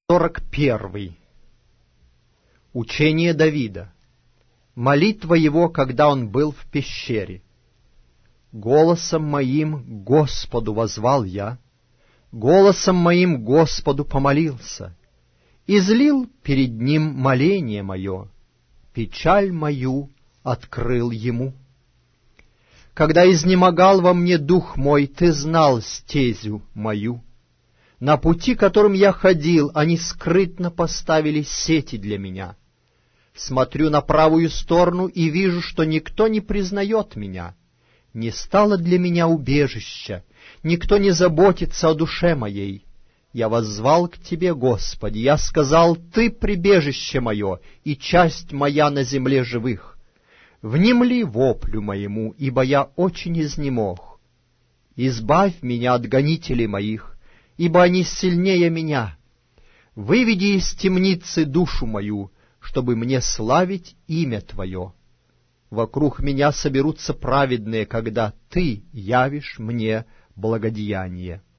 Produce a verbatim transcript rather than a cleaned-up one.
сорок первый. Учение Давида. Молитва его, когда он был в пещере. «Голосом моим Господу воззвал я, голосом моим Господу помолился, излил перед ним моление мое, печаль мою открыл ему. Когда изнемогал во мне дух мой, ты знал стезю мою. На пути, которым я ходил, они скрытно поставили сети для меня. Смотрю на правую сторону и вижу, что никто не признает меня. Не стало для меня убежища, никто не заботится о душе моей. Я воззвал к Тебе, Господи, я сказал, Ты прибежище мое и часть моя на земле живых. Внемли воплю моему, ибо я очень изнемог. Избавь меня от гонителей моих, ибо они сильнее меня. Выведи из темницы душу мою, чтобы мне славить имя Твое. Вокруг меня соберутся праведные, когда Ты явишь мне благодеяние.